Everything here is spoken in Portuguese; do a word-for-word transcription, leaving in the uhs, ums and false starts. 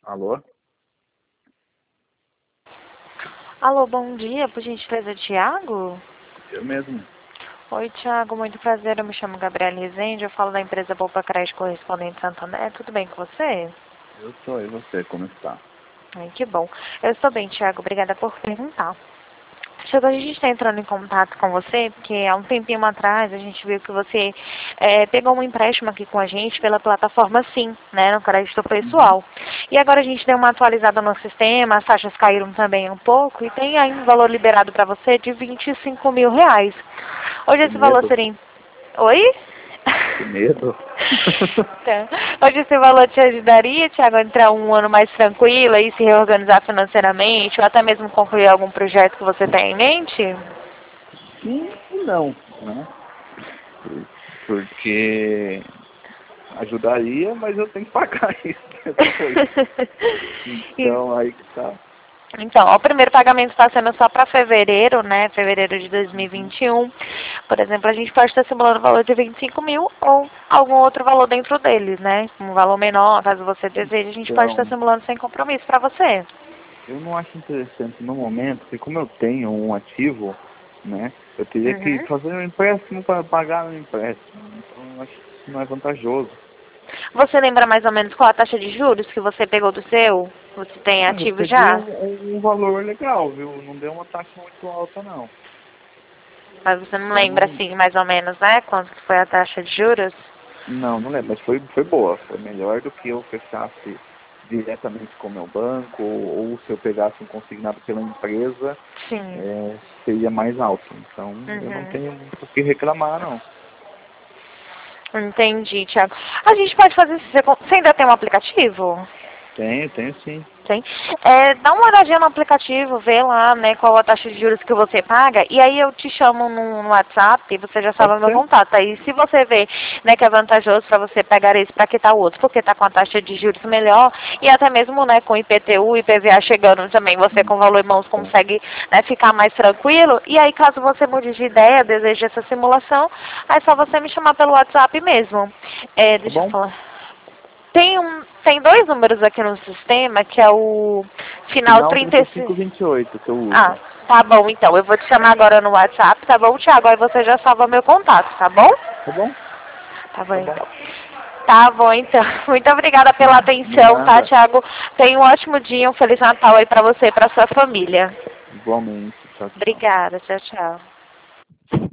Alô? Alô, bom dia, por gentileza, Tiago? Eu mesmo. Oi, Tiago, muito prazer, eu me chamo Gabriela Rezende, eu falo da empresa Poupa Crédito Correspondente Santander, tudo bem com você? Eu tô, e você, como está? Ai, que bom. Eu estou bem, Tiago, obrigada por perguntar. Tiago, a gente está entrando em contato com você, porque há um tempinho atrás a gente viu que você eh, pegou um empréstimo aqui com a gente pela plataforma Sim, né, no crédito Uhum. pessoal. E agora a gente deu uma atualizada no sistema, as taxas caíram também um pouco e tem aí um valor liberado para você de vinte e cinco mil reais. Hoje Que esse valor medo, seria... em- Oi? que medo. Tá. Hoje esse valor te ajudaria, Tiago, a entrar um ano mais tranquilo e se reorganizar financeiramente ou até mesmo concluir algum projeto que você tem em mente? Sim e não, né? Por- Porque ajudaria, mas eu tenho que pagar isso depois. Então, aí que tá. Então, ó, o primeiro pagamento está sendo só para fevereiro, né? Fevereiro de Uhum. dois mil e vinte e um. Por exemplo, a gente pode estar simulando o valor de vinte e cinco mil ou algum outro valor dentro dele, né? Um valor menor, caso você deseje, a gente pode estar Então, simulando sem compromisso para você. eu não acho interessante no momento, porque como eu tenho um ativo, né? Eu teria que Uhum. fazer um empréstimo para pagar um empréstimo. Então, eu acho que isso não é vantajoso. Você lembra mais ou menos qual a taxa de juros que você pegou do seu? Você tem Ah, eu ativo peguei já? um, um um valor legal, viu? Não deu uma taxa muito alta, não. Mas você não lembra, Então, assim, mais ou menos, né? Quanto que foi a taxa de juros? não, não lembro, mas foi, foi boa. Foi melhor do que eu fechasse diretamente com o meu banco, ou, ou se eu pegasse um consignado pela empresa, Sim. é, seria mais alto. Então, eu não Uhum. tenho muito o que reclamar, não. Entendi, Thiago. A gente pode fazer isso. Você con- você ainda tem um aplicativo? Tenho, tenho sim. Tem. É, dá uma olhadinha no aplicativo, vê lá, né, qual a taxa de juros que você paga, e aí eu te chamo no, no WhatsApp, e você já sabe Pode o meu ser? contato. Aí se você vê, né, que é vantajoso para você pegar esse para quitar o outro, porque tá com a taxa de juros melhor, e até mesmo, né, com I P T U e I P V A chegando também, você Hum, com valor em mãos tá. consegue, né, ficar mais tranquilo. E aí, caso você mude de ideia, deseje essa simulação, aí é só você me chamar pelo WhatsApp mesmo. É, Tá deixa eu bom? falar. Tem, um, tem dois números aqui no sistema, que é o final Final trinta trinta e e cinco cinco. vinte e oito que eu Ah, uso. tá bom então. Eu vou te chamar agora no WhatsApp, tá bom, Thiago? Aí você já salva meu contato, tá bom? Tá bom? Tá bom Tá bom. então. Tá bom então. Muito obrigada pela De atenção, tá, nada. Thiago? Tenha um ótimo dia, um Feliz Natal aí pra você e pra sua família. Igualmente. Tchau, tchau. Obrigada, tchau, tchau.